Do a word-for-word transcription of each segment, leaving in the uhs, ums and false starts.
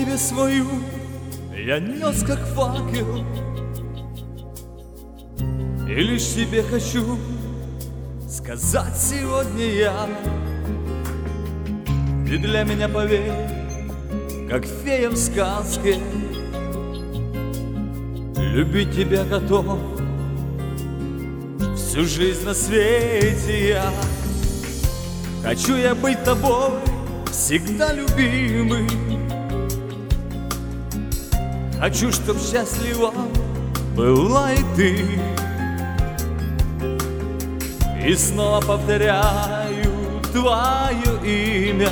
тебе свою я нес как факел, и лишь тебе хочу сказать сегодня я: ты для меня, поверь, как фея в сказке. Любить тебя готов всю жизнь на свете я. Хочу я быть тобой всегда любимый. Хочу, чтоб счастлива была и ты. И снова повторяю твое имя,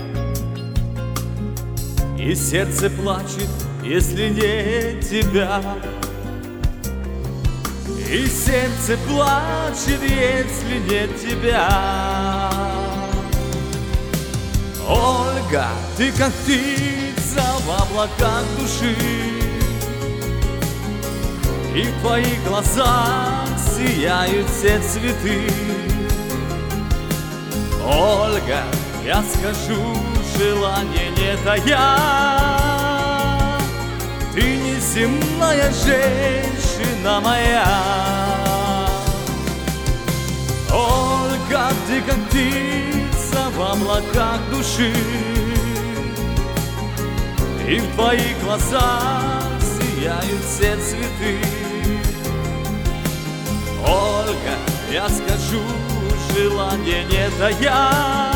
и сердце плачет, если нет тебя. И сердце плачет, если нет тебя. Ольга, ты как птица в облаках души, и в твоих глазах сияют все цветы. Ольга, я скажу, желание не тая, ты неземная женщина моя. Ольга, ты как птица в облаках души, и в твоих глазах сияют все цветы. Ольга, я скажу, желание не тая,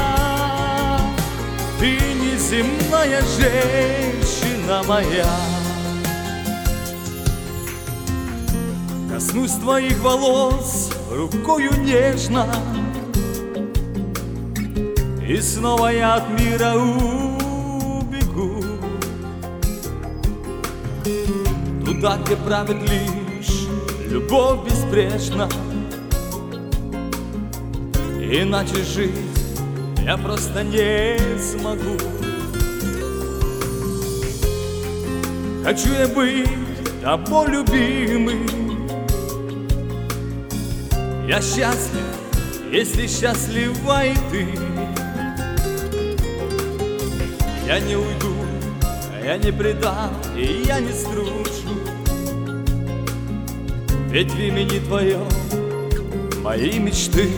ты неземная женщина моя. Коснусь твоих волос рукою нежно, и снова я от мира убегу туда, где правит лишь любовь безбрежна. Иначе жить я просто не смогу. Хочу я быть тобой любимый. Я счастлив, если счастлива и ты. Я не уйду, я не предам, и я не стружу, ведь в имени твоем мои мечты.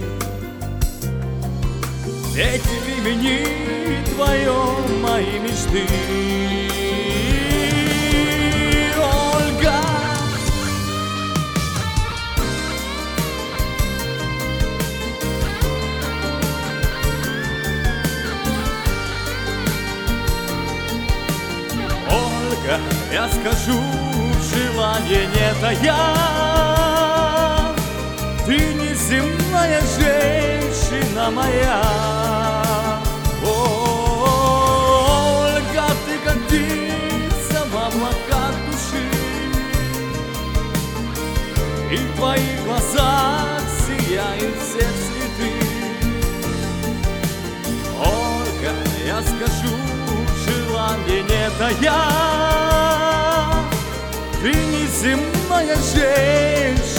Ведь в имени твоем мои мечты. Ольга, Ольга, я скажу, желание не тая, ты неземная женщина моя. Ольга, ты как птица в облаках души, и в твоих глазах сияют все цветы. Ольга, я скажу, желание не тая, ты неземная женщина